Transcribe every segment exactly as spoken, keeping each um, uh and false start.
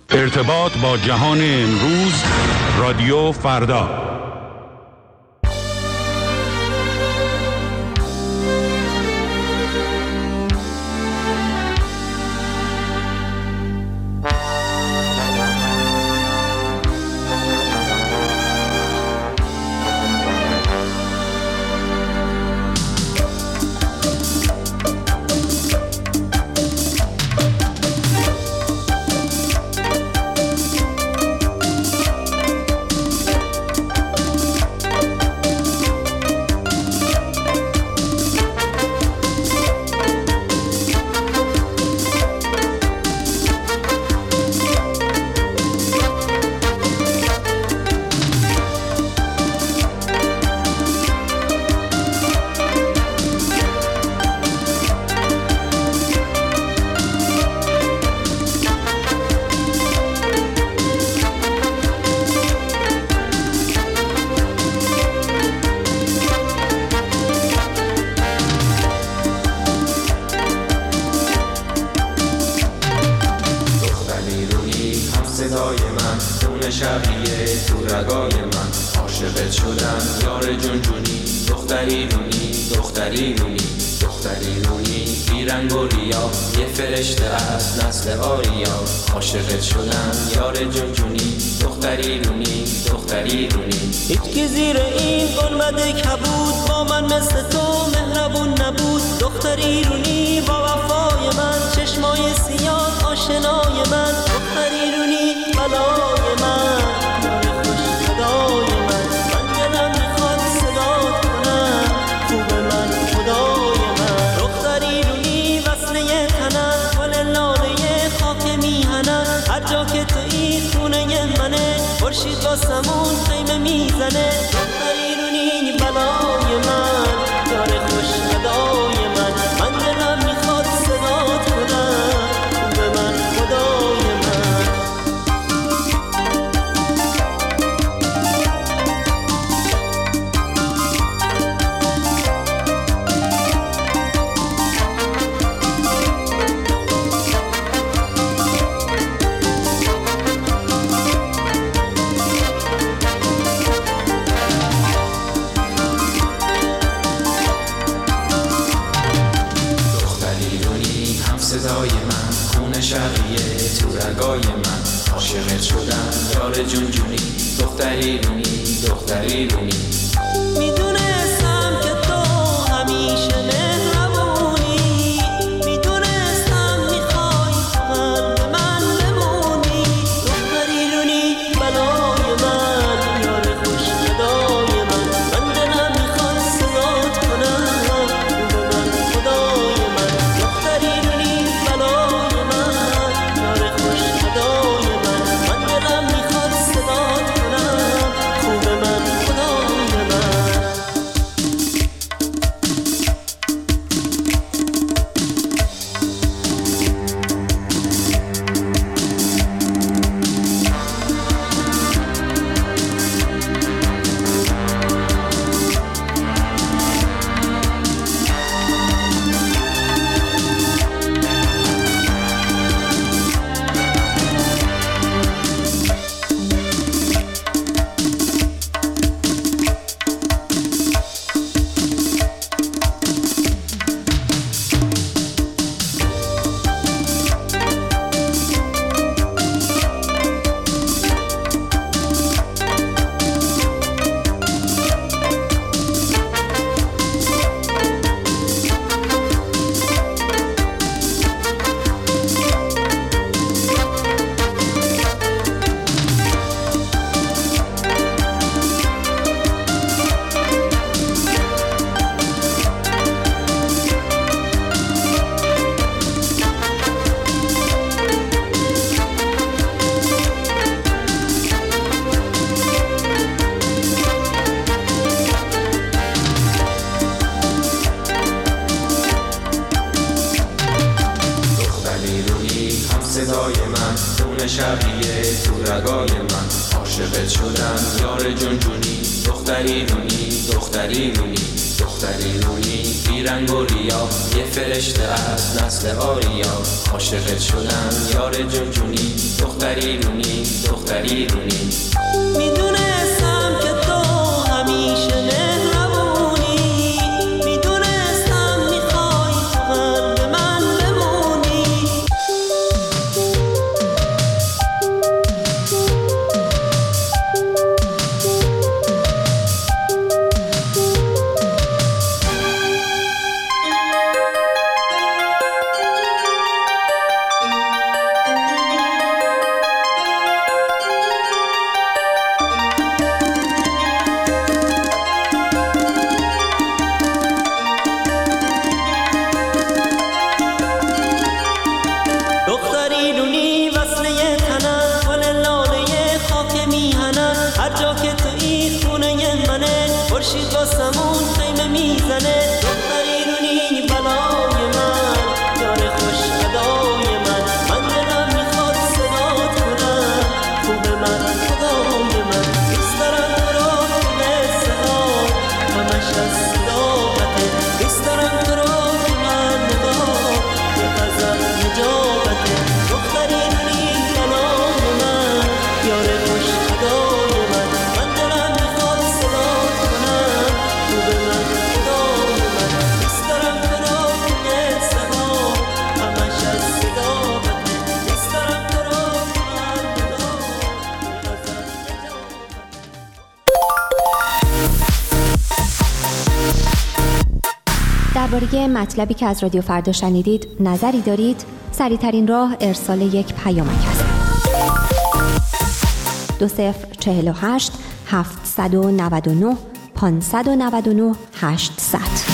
ارتباط با جهان امروز، رادیو فردا. شبیه تو رگای من، عاشقت شدم یار جون جونی، دختری رونی دختری رونی. دختری رونی بیرنگ و ریا، یه فرشته از نسل آریا. عاشقت شدم یار جونجونی، دختری رونی دختری رونی. میدونستم که تو همیشه مهربونی، میدونستم میخوای تو قلب من بمونی. خورشید واسمون خیمه میزنه. دختری رونی بلای من، یار خوش ادای من. من دلم میخواد صدات کنم، خوب من خدای من. دوست دارم تو رو تو قصه ها، همش از صداقته. دوست دارم تو رو تو من نگاه، یه غزل نجابته. دختری رونی بلای من، یار خوش ادای من. من دلم میخواد صدات کنم، خوب من خدای من. دوست دارم تو رو تو قصه ها، همش از صداقته. دوست دارم تو رو تو من نگاه، یه غزل نجابته. درباره مطلبی که از رادیو فردا شنیدید نظری دارید؟ سریع‌ترین راه ارسال یک پیامک است. دو صفر چهل و هشت هفتصد و نود و نه پانصد و نود و نه هشتصد.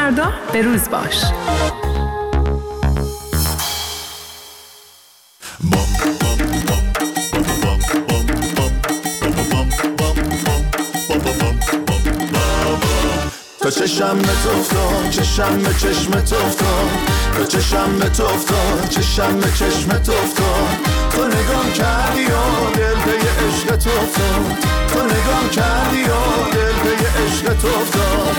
فردا به روز باش. تا چشم به تو افتاد، چشم به چشم تو افتاد، تا چشم به تو افتاد، چشم به چشم تو افتاد، تو نگام کردی و دل به عشق تو افتاد، تو نگام کردی و دل به عشق تو افتاد.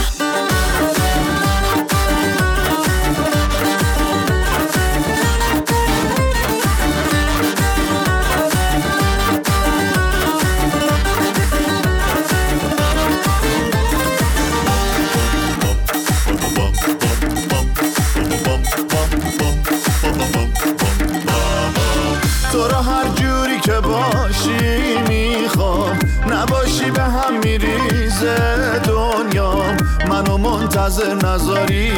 تو را هر جوری که باشی میخوام، نباشی به هم میریزه دنیا، منو منتظر نذاری،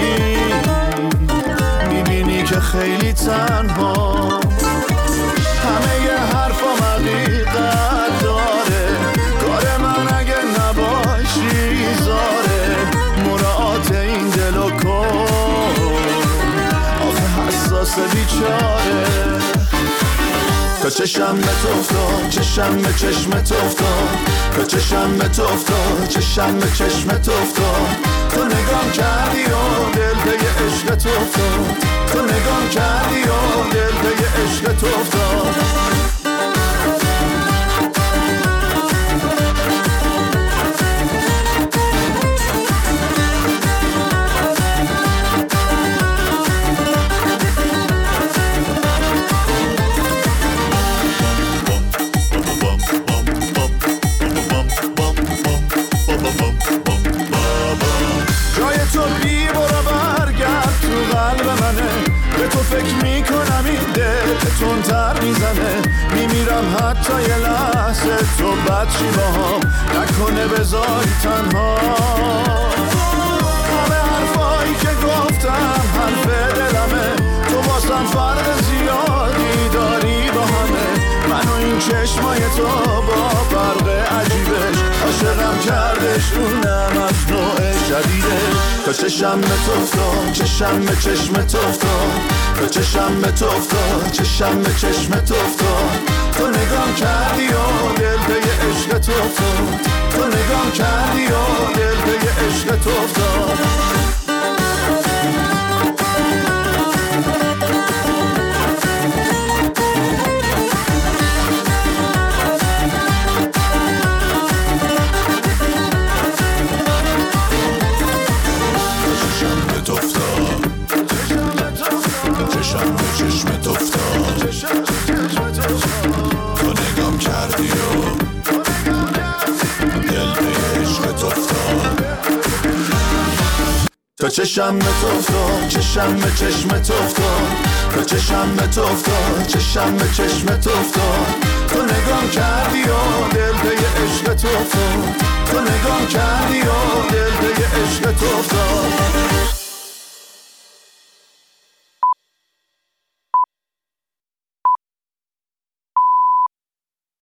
میبینی که خیلی تنها، همه ی حرفام حقیقت داره، کار من اگه نباشی زاره، مراعات این دل و کن، آخه حساس بیچاره. تا چشم به تو افتاد، چشم به چشم تو افتاد، تا چشم به تو افتاد، چشم به چشم تو افتاد، تو نگام کردی و دل به عشق تو افتاد، تو نگام کردی و دل به عشق تو افتاد. فکر میکنم این دل تندتر میزنه، میمیرم حتی یه لحظه تو بد چی باهام نکنه بذاری تنها. همه حرفایی که گفتم حرف دلمه، تو واسم فرق زیادی داری با همه، من و این چشمای تو با فرق عجیبش عاشقم کردش، اونم از نوع شدیدش. تا چشم به تو افتاد، چشم به چشم تو افتاد، تا چشم به تو افتاد، چشم به چشم تو افتاد، تو نگام کردی و دل به عشق تو افتاد، تو نگام کردی و دل به عشق تو افتاد. تا چشم به تو افتاد، چشم به چشم تو افتاد، تا چشم به تو افتاد، چشم به چشم تو افتاد، تو نگام کردی و دل به عشق تو افتاد، تو نگام کردی و دل به عشق تو افتاد.